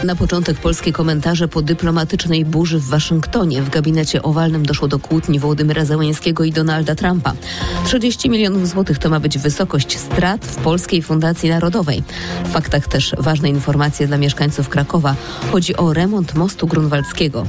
Na początek polskie komentarze po dyplomatycznej burzy w Waszyngtonie. W gabinecie owalnym doszło do kłótni Wołodymyra Zełenskiego i Donalda Trumpa. 30 milionów złotych to ma być wysokość strat w Polskiej Fundacji Narodowej. W faktach też ważne informacje dla mieszkańców Krakowa. Chodzi o remont mostu grunwaldzkiego.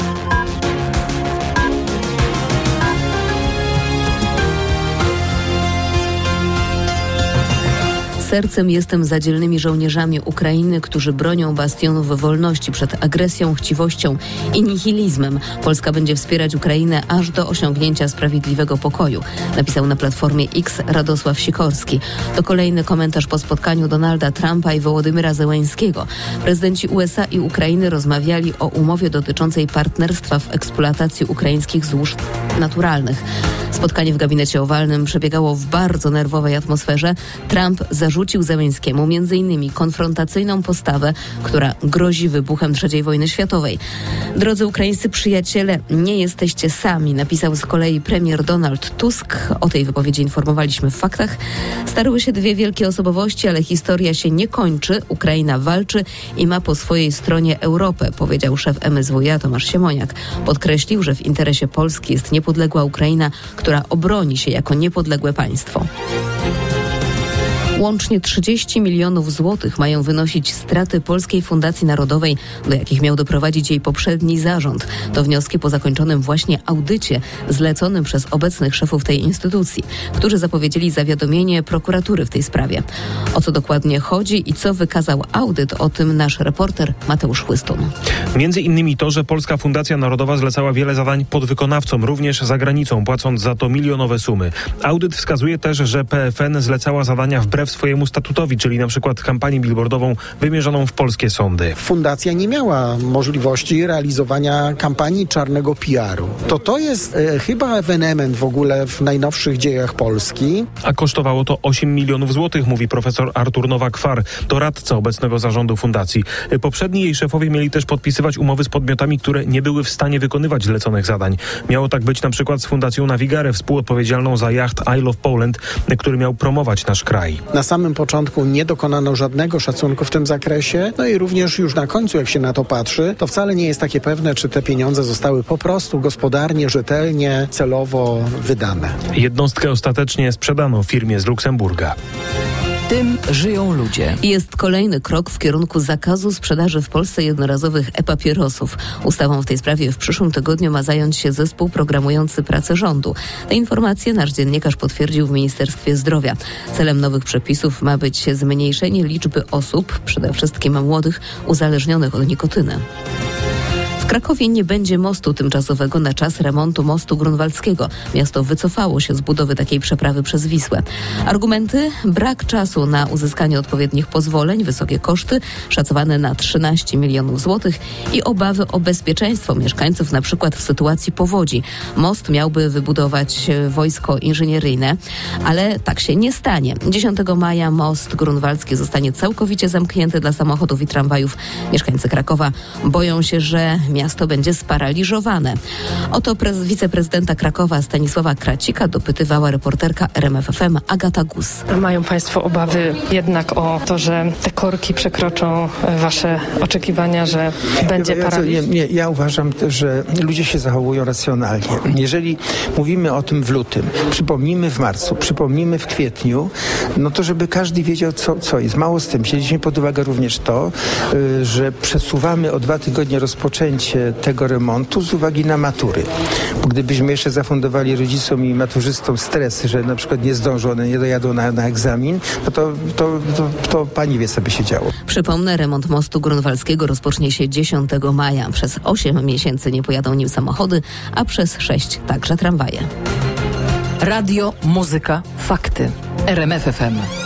Sercem jestem za dzielnymi żołnierzami Ukrainy, którzy bronią bastionów wolności przed agresją, chciwością i nihilizmem. Polska będzie wspierać Ukrainę aż do osiągnięcia sprawiedliwego pokoju, napisał na Platformie X Radosław Sikorski. To kolejny komentarz po spotkaniu Donalda Trumpa i Wołodymyra Zełenskiego. Prezydenci USA i Ukrainy rozmawiali o umowie dotyczącej partnerstwa w eksploatacji ukraińskich złóż naturalnych. Spotkanie w gabinecie owalnym przebiegało w bardzo nerwowej atmosferze. Trump zarzucił Zełenskiemu m.in. konfrontacyjną postawę, która grozi wybuchem III wojny światowej. Drodzy ukraińscy przyjaciele, nie jesteście sami, napisał z kolei premier Donald Tusk. O tej wypowiedzi informowaliśmy w faktach. Starły się dwie wielkie osobowości, ale historia się nie kończy. Ukraina walczy i ma po swojej stronie Europę, powiedział szef MSWiA Tomasz Siemoniak. Podkreślił, że w interesie Polski jest niepodległa Ukraina, która obroni się jako niepodległe państwo. Łącznie 30 milionów złotych mają wynosić straty Polskiej Fundacji Narodowej, do jakich miał doprowadzić jej poprzedni zarząd. To wnioski po zakończonym właśnie audycie zleconym przez obecnych szefów tej instytucji, którzy zapowiedzieli zawiadomienie prokuratury w tej sprawie. O co dokładnie chodzi i co wykazał audyt, o tym nasz reporter Mateusz Chłystun. Między innymi to, że Polska Fundacja Narodowa zlecała wiele zadań podwykonawcom, również za granicą, płacąc za to milionowe sumy. Audyt wskazuje też, że PFN zlecała zadania wbrew swojemu statutowi, czyli na przykład kampanię billboardową wymierzoną w polskie sądy. Fundacja nie miała możliwości realizowania kampanii czarnego PR-u. To jest chyba ewenement w ogóle w najnowszych dziejach Polski. A kosztowało to 8 milionów złotych, mówi profesor Artur Nowak-Kwar, doradca obecnego zarządu fundacji. Poprzedni jej szefowie mieli też podpisywać umowy z podmiotami, które nie były w stanie wykonywać zleconych zadań. Miało tak być na przykład z Fundacją Navigare, współodpowiedzialną za jacht Isle of Poland, który miał promować nasz kraj. Na samym początku nie dokonano żadnego szacunku w tym zakresie, no i również już na końcu, jak się na to patrzy, to wcale nie jest takie pewne, czy te pieniądze zostały po prostu gospodarnie, rzetelnie, celowo wydane. Jednostkę ostatecznie sprzedano firmie z Luksemburga. Tym żyją ludzie. Jest kolejny krok w kierunku zakazu sprzedaży w Polsce jednorazowych e-papierosów. Ustawą w tej sprawie w przyszłym tygodniu ma zająć się zespół programujący pracę rządu. Te informacje nasz dziennikarz potwierdził w Ministerstwie Zdrowia. Celem nowych przepisów ma być zmniejszenie liczby osób, przede wszystkim młodych, uzależnionych od nikotyny. W Krakowie nie będzie mostu tymczasowego na czas remontu mostu grunwaldzkiego. Miasto wycofało się z budowy takiej przeprawy przez Wisłę. Argumenty? Brak czasu na uzyskanie odpowiednich pozwoleń, wysokie koszty, szacowane na 13 milionów złotych i obawy o bezpieczeństwo mieszkańców, na przykład w sytuacji powodzi. Most miałby wybudować wojsko inżynieryjne, ale tak się nie stanie. 10 maja most grunwaldzki zostanie całkowicie zamknięty dla samochodów i tramwajów. Mieszkańcy Krakowa boją się, że miasto będzie sparaliżowane. Oto wiceprezydenta Krakowa Stanisława Kracika dopytywała reporterka RMF FM Agata Gus. Mają Państwo obawy jednak o to, że te korki przekroczą Wasze oczekiwania, że będzie paraliż? Nie, ja uważam, że ludzie się zachowują racjonalnie. Jeżeli mówimy o tym w lutym, przypomnijmy w marcu, przypomnijmy w kwietniu, no to żeby każdy wiedział, co jest. Mało z tym. Wzięliśmy pod uwagę również to, że przesuwamy o 2 tygodnie rozpoczęcie tego remontu z uwagi na matury. Bo gdybyśmy jeszcze zafundowali rodzicom i maturzystom stres, że na przykład nie zdążą, one nie dojadą na egzamin, to pani wie, co by się działo. Przypomnę, remont mostu grunwaldzkiego rozpocznie się 10 maja. Przez 8 miesięcy nie pojadą nim samochody, a przez 6 także tramwaje. Radio, muzyka, fakty. RMF FM.